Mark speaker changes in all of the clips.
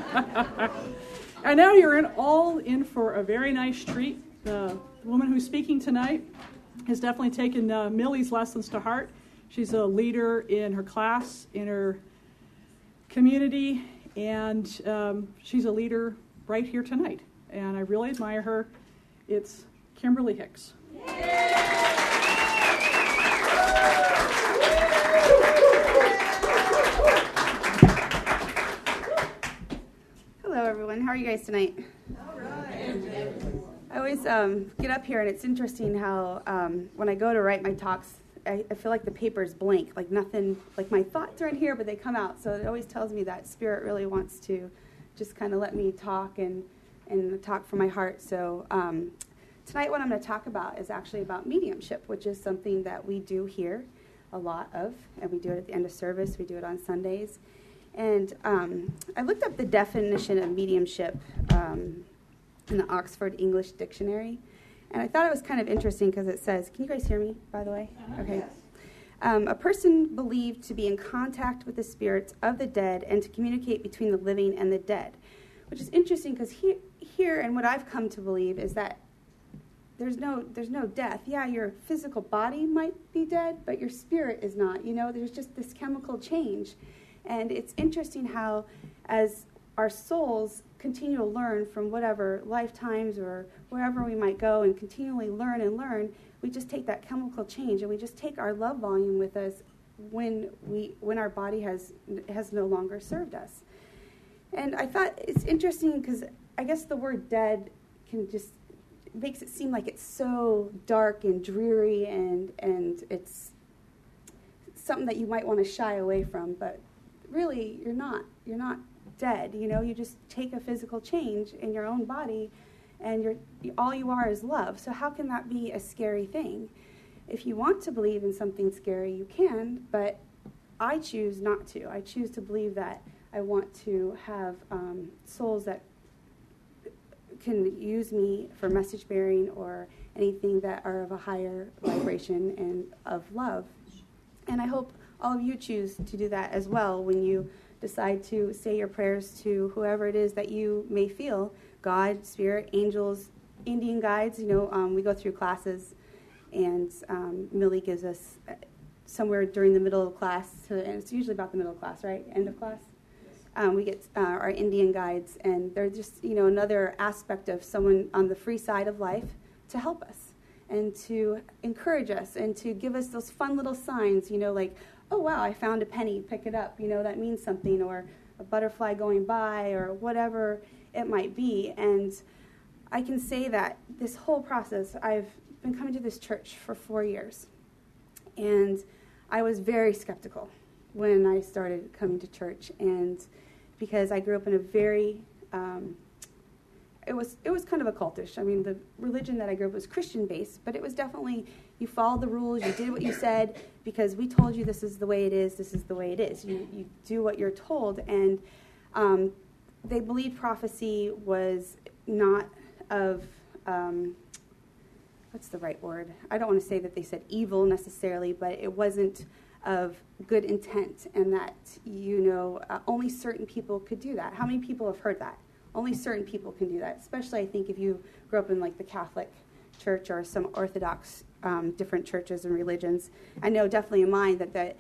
Speaker 1: And now you're all in for a very nice treat. The woman who's speaking tonight has definitely taken Millie's lessons to heart. She's a leader in her class, in her community, and she's a leader right here tonight. And I really admire her. It's Kimberly Hicks.
Speaker 2: Hello, everyone. How are you guys tonight? All right. I always get up here, and it's interesting how when I go to write my talks, I feel like the paper is blank, like nothing, like my thoughts are in here, but they come out. So it always tells me that Spirit really wants to just kind of let me talk and talk from my heart. So tonight what I'm going to talk about is actually about mediumship, which is something that we do here a lot of, and we do it at the end of service. We do it on Sundays. And I looked up the definition of mediumship in the Oxford English Dictionary, and I thought it was kind of interesting because it says, can you guys hear me, by the way? Okay. Yes. A person believed to be in contact with the spirits of the dead and to communicate between the living and the dead, which is interesting because here and what I've come to believe is that there's no death. Yeah, your physical body might be dead, but your spirit is not. You know, there's just this chemical change. And it's interesting how as our souls continue to learn from whatever lifetimes or wherever we might go and continually learn, we just take that chemical change and we just take our love volume with us when our body has no longer served us. And I thought it's interesting because I guess the word dead makes it seem like it's so dark and dreary and it's something that you might want to shy away from, but really you're not dead. You know, you just take a physical change in your own body and all you are is love. So how can that be a scary thing? If you want to believe in something scary, you can, but I choose not to. I choose to believe that I want to have souls that can use me for message bearing or anything that are of a higher vibration and of love. And I hope all of you choose to do that as well when you decide to say your prayers to whoever it is that you may feel, God, Spirit, angels, Indian guides. You know, we go through classes, and Millie gives us somewhere during the middle of class, and it's usually about the middle of class, right? End of class? We get our Indian guides, and they're just, you know, another aspect of someone on the free side of life to help us and to encourage us and to give us those fun little signs, you know, like, oh, wow, I found a penny, pick it up, you know, that means something, or a butterfly going by, or whatever it might be. And I can say that this whole process, I've been coming to this church for 4 years, and I was very skeptical when I started coming to church, and because I grew up in a very, it was kind of a cultish. I mean, the religion that I grew up was Christian-based, but it was definitely, you followed the rules, you did what you said, because we told you this is the way it is, this is the way it is. You do what you're told, and they believed prophecy was not of, what's the right word? I don't want to say that they said evil necessarily, but it wasn't of good intent, and that, you know, only certain people could do that. How many people have heard that? Only certain people can do that, especially I think if you grew up in like the Catholic Church or some Orthodox different churches and religions. I know definitely in mine that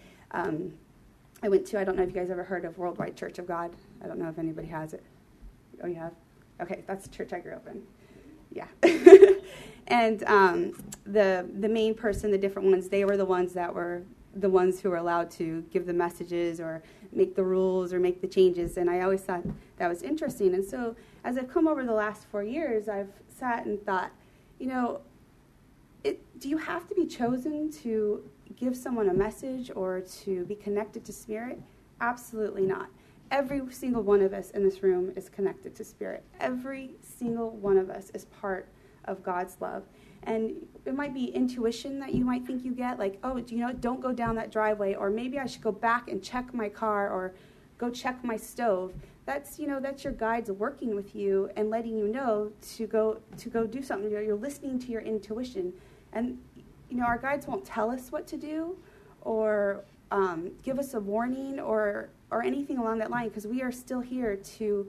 Speaker 2: I went to, I don't know if you guys ever heard of Worldwide Church of God. I don't know if anybody has it. Oh, you have? Okay, that's the church I grew up in. Yeah. And the main person, the different ones, they were the ones who were allowed to give the messages or make the rules or make the changes, and I always thought that was interesting. And so as I've come over the last 4 years, I've sat and thought, you know, do you have to be chosen to give someone a message or to be connected to Spirit? Absolutely not. Every single one of us in this room is connected to Spirit. Every single one of us is part of God's love. And it might be intuition that you might think you get, like, oh, you know, don't go down that driveway, or maybe I should go back and check my car, or go check my stove. That's, you know, that's your guides working with you and letting you know to go do something. You're listening to your intuition. And, you know, our guides won't tell us what to do or give us a warning or anything along that line, because we are still here to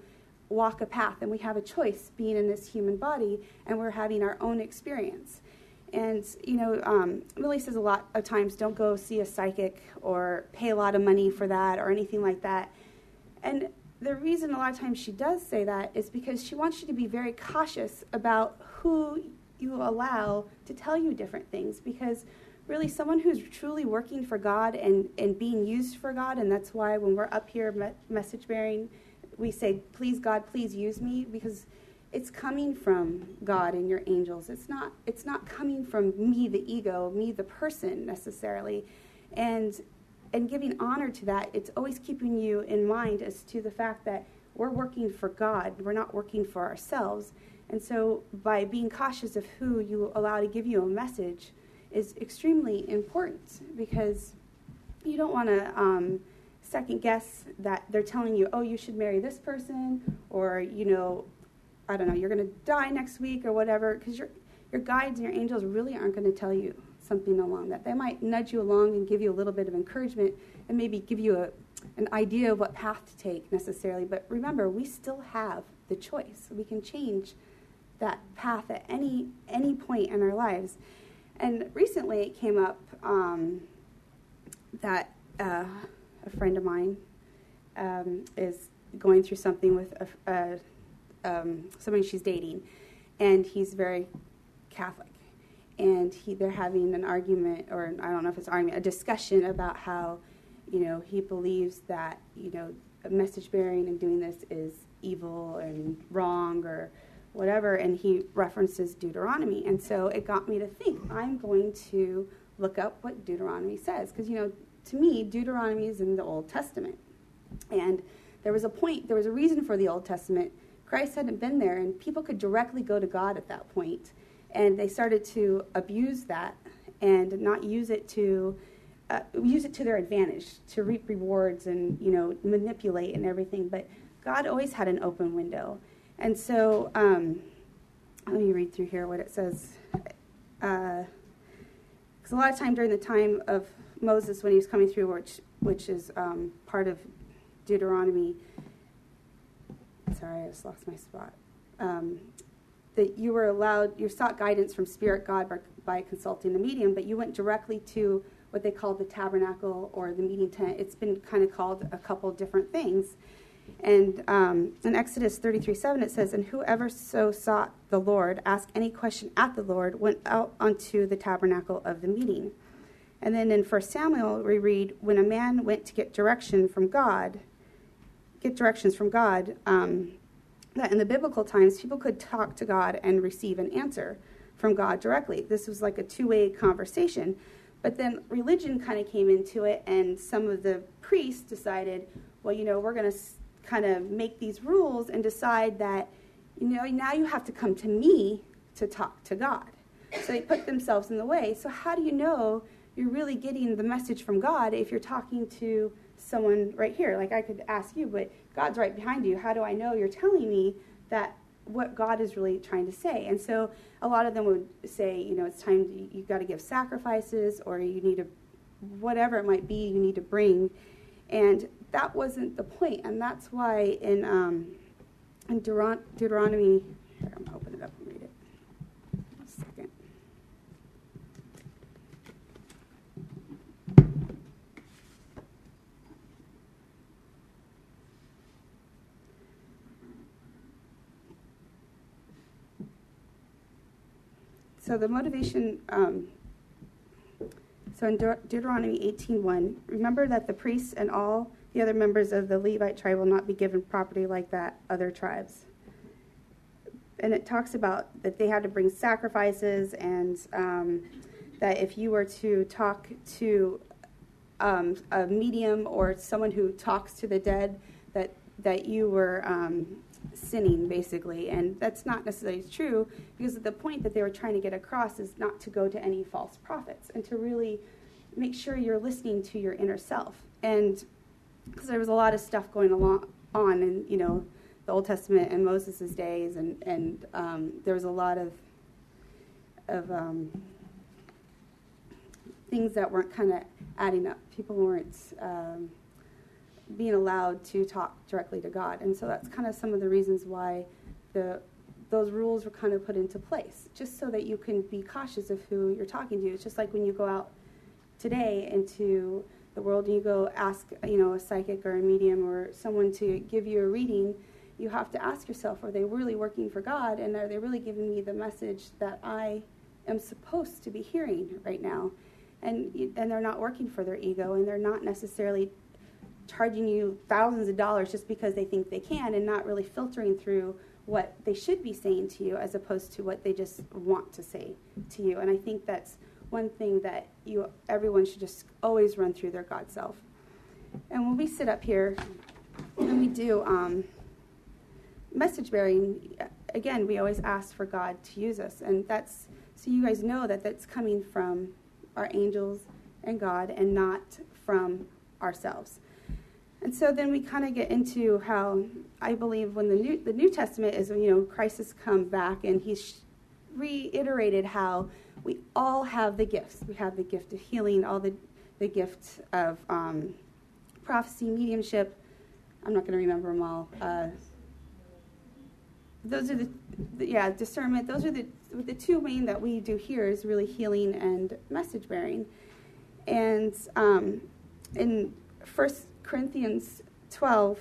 Speaker 2: walk a path, and we have a choice being in this human body, and we're having our own experience. And, Millie says a lot of times, don't go see a psychic or pay a lot of money for that or anything like that. And the reason a lot of times she does say that is because she wants you to be very cautious about who you allow to tell you different things, because really someone who's truly working for God and being used for God, and that's why when we're up here message bearing, we say, please God, please use me, because it's coming from God and your angels. It's not coming from me, the ego, me, the person necessarily. And giving honor to that, it's always keeping you in mind as to the fact that we're working for God. We're not working for ourselves. And so by being cautious of who you allow to give you a message is extremely important, because you don't want to second guess that they're telling you, oh, you should marry this person, or, I don't know, you're going to die next week or whatever, because your guides and your angels really aren't going to tell you something along that. They might nudge you along and give you a little bit of encouragement and maybe give you an idea of what path to take necessarily. But remember, we still have the choice. We can change that path at any point in our lives. And recently it came up that a friend of mine is going through something with somebody she's dating, and he's very Catholic. And they're having an argument, or I don't know if it's an argument, a discussion about how, he believes that, message bearing and doing this is evil and wrong or whatever, and he references Deuteronomy. And so it got me to think, I'm going to look up what Deuteronomy says, because, to me, Deuteronomy is in the Old Testament. And there was a reason for the Old Testament. Christ hadn't been there, and people could directly go to God at that point. And they started to abuse that and not use it to their advantage, to reap rewards and, manipulate and everything. But God always had an open window. And so let me read through here what it says. Because a lot of time during the time of Moses, when he was coming through, which is part of Deuteronomy. Sorry, I just lost my spot. That you sought guidance from Spirit God by consulting the medium, but you went directly to what they call the tabernacle or the meeting tent. It's been kind of called a couple different things. And in Exodus 33:7 it says, and whoever so sought the Lord, asked any question at the Lord, went out unto the tabernacle of the meeting. And then in 1 Samuel we read, when a man went to get directions from God, that in the biblical times, people could talk to God and receive an answer from God directly. This was like a two-way conversation. But then religion kind of came into it, and some of the priests decided, well, we're going to kind of make these rules and decide that, now you have to come to me to talk to God. So they put themselves in the way. So how do you know you're really getting the message from God if you're talking to someone right here? Like I could ask you, but God's right behind you. How do I know you're telling me that what God is really trying to say? And so a lot of them would say, it's time you got to give sacrifices, or you need to, whatever it might be, you need to bring. And that wasn't the point. And that's why in Deuteronomy, here, I'm going to open it up and read it. A second. So the motivation, so in Deuteronomy 18:1, remember that the priests and all the other members of the Levite tribe will not be given property like that other tribes. And it talks about that they had to bring sacrifices, and that if you were to talk to a medium or someone who talks to the dead, that you were sinning, basically. And that's not necessarily true, because the point that they were trying to get across is not to go to any false prophets, and to really make sure you're listening to your inner self. And because there was a lot of stuff going on in, the Old Testament and Moses' days, and there was a lot of things that weren't kind of adding up. People weren't being allowed to talk directly to God. And so that's kind of some of the reasons why those rules were kind of put into place, just so that you can be cautious of who you're talking to. It's just like when you go out today into the world and you go ask, a psychic or a medium or someone to give you a reading, you have to ask yourself, are they really working for God, and are they really giving me the message that I am supposed to be hearing right now? And they're not working for their ego, and they're not necessarily charging you thousands of dollars just because they think they can, and not really filtering through what they should be saying to you as opposed to what they just want to say to you. And I think that's one thing that everyone should just always run through their God self. And when we sit up here and we do message bearing, again, we always ask for God to use us. And that's, so you guys know that that's coming from our angels and God and not from ourselves. And so then we kind of get into how I believe when the New Testament is, Christ has come back and he's reiterated how we all have the gifts. We have the gift of healing, all the gift of prophecy, mediumship. I'm not going to remember them all. Those are discernment. Those are the two main that we do here is really healing and message bearing. And in 1 Corinthians 12,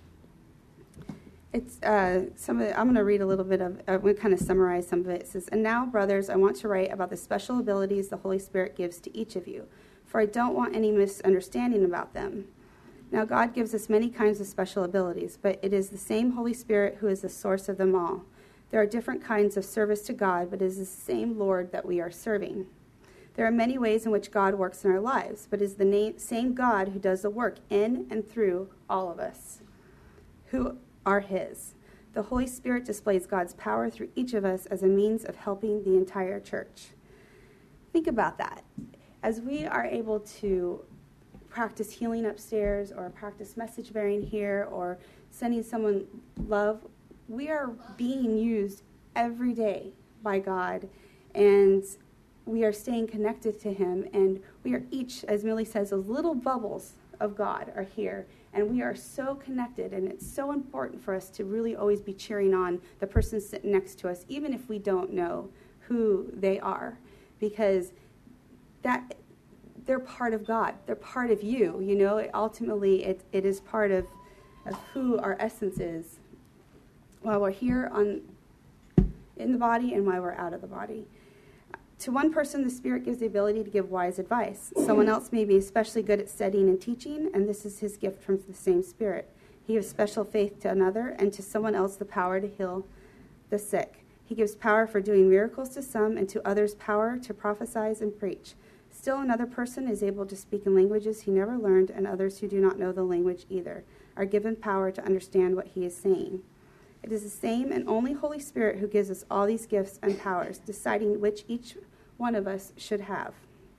Speaker 2: it's I'm going to read a little bit of. I'm going to kind of summarize some of it. It says, "And now, brothers, I want to write about the special abilities the Holy Spirit gives to each of you, for I don't want any misunderstanding about them. Now, God gives us many kinds of special abilities, but it is the same Holy Spirit who is the source of them all. There are different kinds of service to God, but it is the same Lord that we are serving. There are many ways in which God works in our lives, but it is the same God who does the work in and through all of us, who are his. The Holy Spirit displays God's power through each of us as a means of helping the entire church." Think about that. As we are able to practice healing upstairs or practice message bearing here or sending someone love, we are being used every day by God, and we are staying connected to him, and we are each, as Millie says, those little bubbles of God are here, and we are so connected, and it's so important for us to really always be cheering on the person sitting next to us, even if we don't know who they are, because that they're part of God. They're part of you, Ultimately, it is part of who our essence is while we're here in the body and while we're out of the body. To one person, the Spirit gives the ability to give wise advice. Someone else may be especially good at studying and teaching, and this is his gift from the same Spirit. He gives special faith to another, and to someone else the power to heal the sick. He gives power for doing miracles to some, and to others power to prophesy and preach. Still another person is able to speak in languages he never learned, and others who do not know the language either are given power to understand what he is saying. It is the same and only Holy Spirit who gives us all these gifts and powers, deciding which each one of us should have.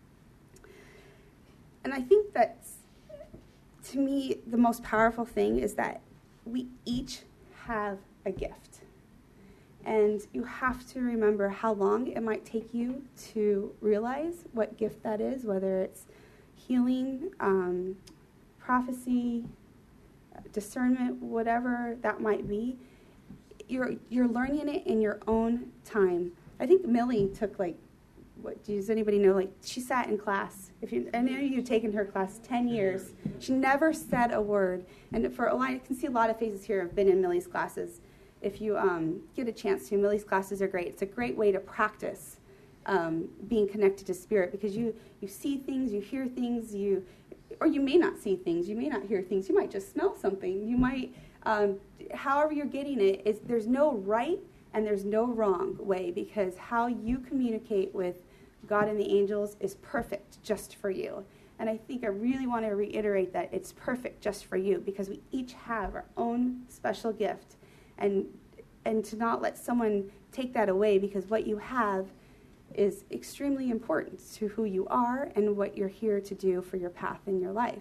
Speaker 2: And I think that's, to me, the most powerful thing is that we each have a gift. And you have to remember how long it might take you to realize what gift that is, whether it's healing, prophecy, discernment, whatever that might be. You're learning it in your own time. I think Millie took does anybody know, she sat in class. I know you've taken her class 10 years. She never said a word. And I can see a lot of faces here have been in Millie's classes. If you get a chance to, Millie's classes are great. It's a great way to practice being connected to Spirit, because you see things, you hear things, or you may not see things, you may not hear things, you might just smell something. You might, however you're getting it, there's no right and there's no wrong way, because how you communicate with God and the angels is perfect just for you. And I think I really want to reiterate that it's perfect just for you, because we each have our own special gift. And to not let someone take that away, because what you have is extremely important to who you are and what you're here to do for your path in your life.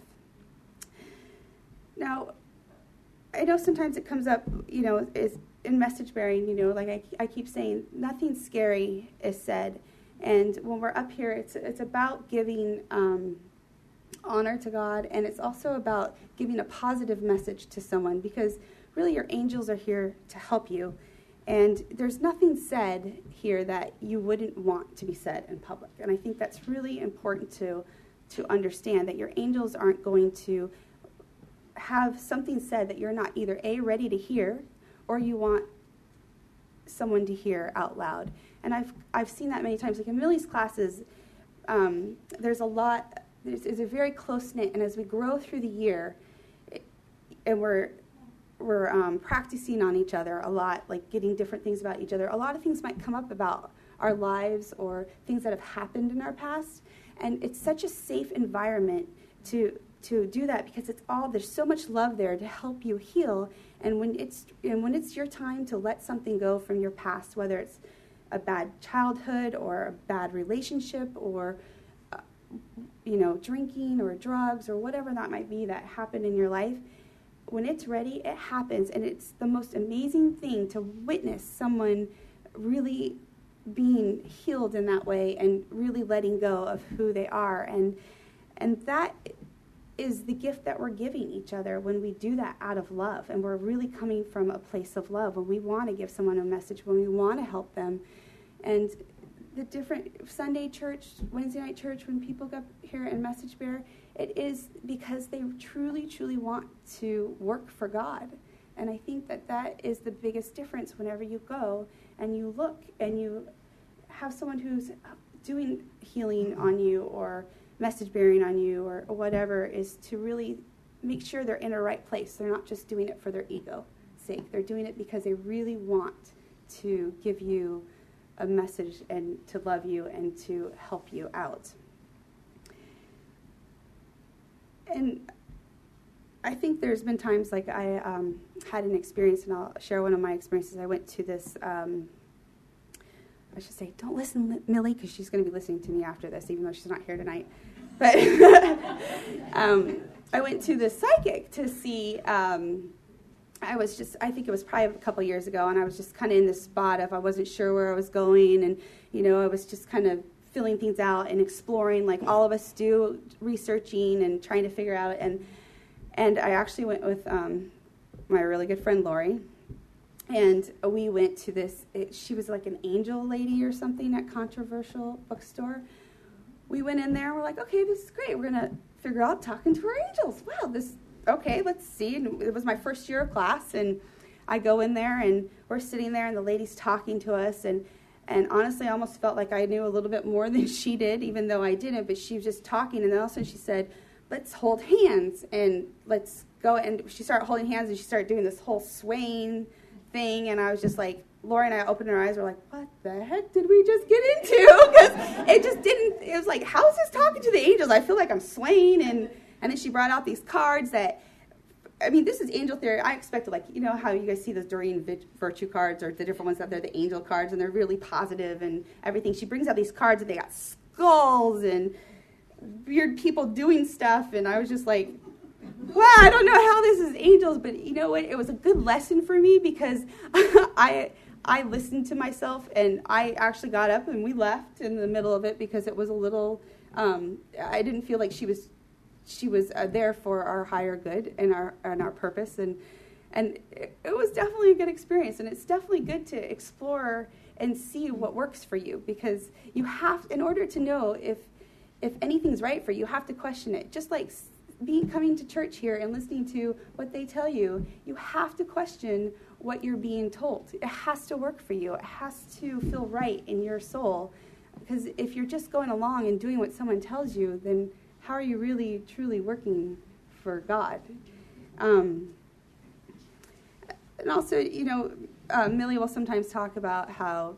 Speaker 2: Now, I know sometimes it comes up, is in message bearing, I keep saying, nothing scary is said. And when we're up here, it's about giving honor to God, and it's also about giving a positive message to someone, because really your angels are here to help you. And there's nothing said here that you wouldn't want to be said in public. And I think that's really important to understand, that your angels aren't going to have something said that you're not either A, ready to hear, or you want someone to hear out loud. And I've seen that many times. Like in Millie's classes, there's a very close-knit, and as we grow through the year, and we're practicing on each other a lot, like getting different things about each other. A lot of things might come up about our lives or things that have happened in our past, and it's such a safe environment to do that, because there's so much love there to help you heal. And when it's your time to let something go from your past, whether it's a bad childhood or a bad relationship or drinking or drugs or whatever that might be that happened in your life, when it's ready, it happens. And it's the most amazing thing to witness someone really being healed in that way and really letting go of who they are. And that is the gift that we're giving each other when we do that out of love. And we're really coming from a place of love, when we want to give someone a message, when we want to help them. And the different Sunday church, Wednesday night church, when people go up here and message bear, it is because they truly, truly want to work for God. And I think that is the biggest difference whenever you go and you look and you have someone who's doing healing on you or message bearing on you or whatever, is to really make sure they're in a right place. They're not just doing it for their ego's sake. They're doing it because they really want to give you a message and to love you and to help you out. And I think there's been times, like I had an experience, and I'll share one of my experiences. I went to this, I should say, don't listen, Millie, because she's going to be listening to me after this, even though she's not here tonight. But I went to this psychic to see, I think it was probably a couple years ago, and I was just kind of in this spot of I wasn't sure where I was going, and, I was just kind of filling things out and exploring, like all of us do, researching and trying to figure out. And I actually went with my really good friend Lori, and we went to this. She was like an angel lady or something at Controversial Bookstore. We went in there. We're like, okay, this is great. We're gonna figure out talking to our angels. Wow, okay. Let's see. And it was my first year of class, and I go in there, and we're sitting there, and the lady's talking to us, and honestly, I almost felt like I knew a little bit more than she did, even though I didn't. But she was just talking, and then all of a sudden she said, let's hold hands, and let's go. And she started holding hands, and she started doing this whole swaying thing. And I was just like, Laura and I opened our eyes. We're like, what the heck did we just get into? Because it just didn't, it was like, how is this talking to the angels? I feel like I'm swaying. And then she brought out these cards that, this is angel theory. I expected, like, how you guys see those Doreen Virtue cards or the different ones out there, the angel cards, and they're really positive and everything. She brings out these cards and they got skulls and weird people doing stuff, and I was just like, wow, I don't know how this is angels, but you know what? It was a good lesson for me, because I listened to myself, and I actually got up and we left in the middle of it, because it was a little, I didn't feel like she was there for our higher good and our purpose, and it was definitely a good experience, and it's definitely good to explore and see what works for you, because you have, in order to know if anything's right for you, you have to question it. Just like coming to church here and listening to what they tell you, you have to question what you're being told. It has to work for you. It has to feel right in your soul, because if you're just going along and doing what someone tells you, then how are you really, truly working for God? And also, Millie will sometimes talk about how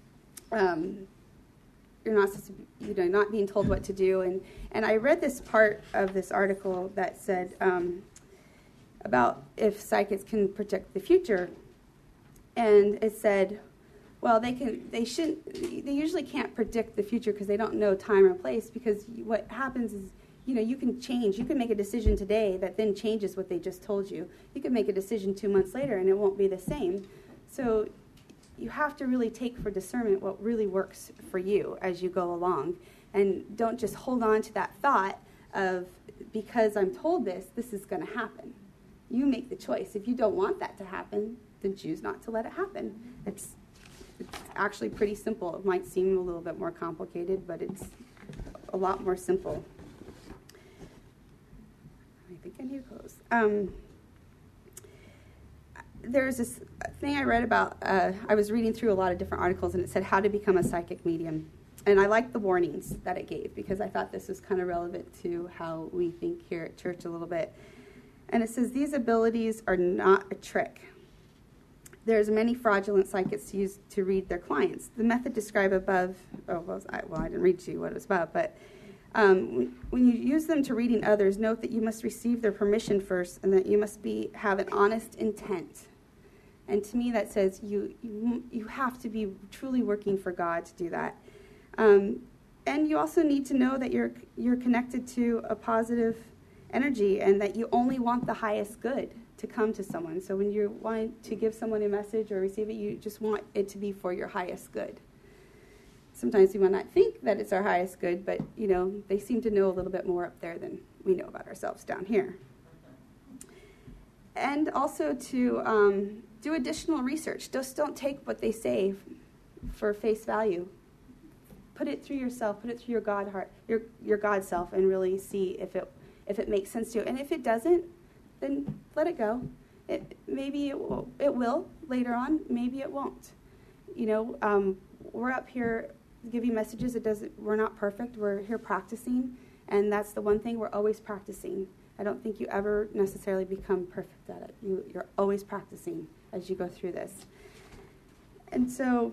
Speaker 2: you're not supposed to, not being told what to do. And I read this part of this article that said about if psychics can predict the future. And it said, well, they usually can't predict the future because they don't know time or place, because what happens is, you can change. You can make a decision today that then changes what they just told you. You can make a decision 2 months later and it won't be the same. So you have to really take for discernment what really works for you as you go along. And don't just hold on to that thought of, because I'm told this is going to happen. You make the choice. If you don't want that to happen, then choose not to let it happen. It's actually pretty simple. It might seem a little bit more complicated, but it's a lot more simple. I think I need to close. There's this thing I read about. I was reading through a lot of different articles, and it said how to become a psychic medium. And I liked the warnings that it gave because I thought this was kind of relevant to how we think here at church a little bit. And it says, these abilities are not a trick. There's many fraudulent psychics use to read their clients. The method described above, I didn't read to you what it was about, but when you use them to reading others, note that you must receive their permission first and that you must have an honest intent. And to me that says you have to be truly working for God to do that. And you also need to know that you're connected to a positive energy and that you only want the highest good to come to someone. So when you want to give someone a message or receive it, you just want it to be for your highest good. Sometimes we might not think that it's our highest good, but, they seem to know a little bit more up there than we know about ourselves down here. And also to do additional research. Just don't take what they say for face value. Put it through yourself, put it through your God heart, your God self, and really see if it makes sense to you. And if it doesn't, then let it go. Maybe it will later on. Maybe it won't. We're up here giving messages. We're not perfect. We're here practicing, and that's the one thing we're always practicing. I don't think you ever necessarily become perfect at it. You're always practicing as you go through this. And so,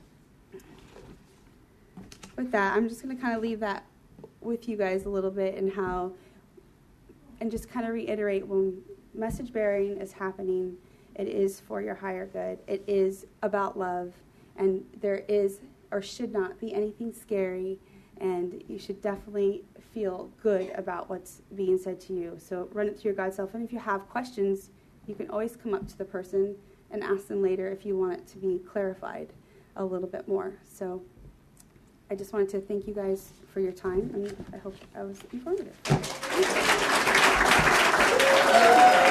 Speaker 2: with that, I'm just going to kind of leave that with you guys a little bit and just kind of reiterate when message bearing is happening, it is for your higher good. It is about love, and there is or should not be anything scary, and you should definitely feel good about what's being said to you. So run it through your God self, and if you have questions, you can always come up to the person and ask them later if you want it to be clarified a little bit more. So I just wanted to thank you guys for your time, and I hope I was informative.